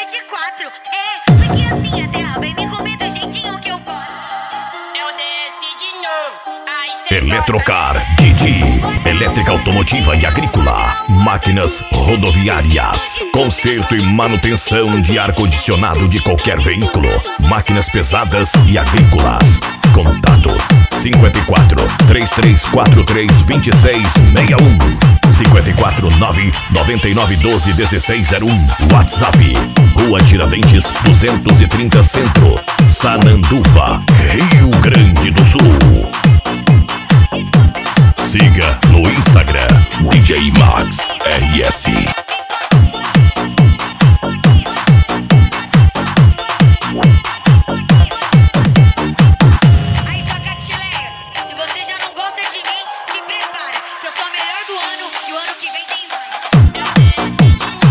enterrada de quatro. Porque assim a terra vem me comer do jeitinho que eu gosto. Eu desci de novo. Aí cê Eletrocar Didi, elétrica automotiva e agrícola, máquinas rodoviárias, conserto e manutenção de ar-condicionado de qualquer veículo, máquinas pesadas e agrícolas. Contato 54 3343 2661 54 999 12 1601. WhatsApp Rua Tiradentes 230 Centro, Sananduva, Rio Grande do Sul. Siga no Instagram DJ Max RS. Aí só catileia, se você já não gosta de mim, se prepara, que eu sou a melhor do ano e o ano que vem tem mais.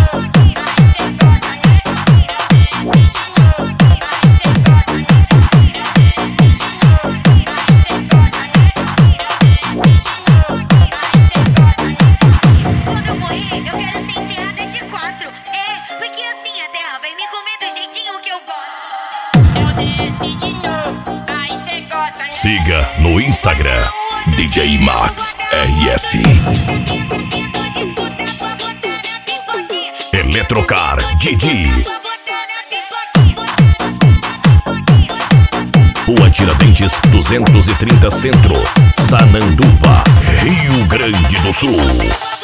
Quando eu morrer, eu quero ser enterrada de quatro. Porque assim a terra vem me comer do jeitinho que eu gosto. Eu desci de novo. Aí cê gosta, né? Siga no Instagram DJ Max RS. Eletrocar Didi, Rua Tiradentes 230 Centro, Sananduva, Rio Grande do Sul.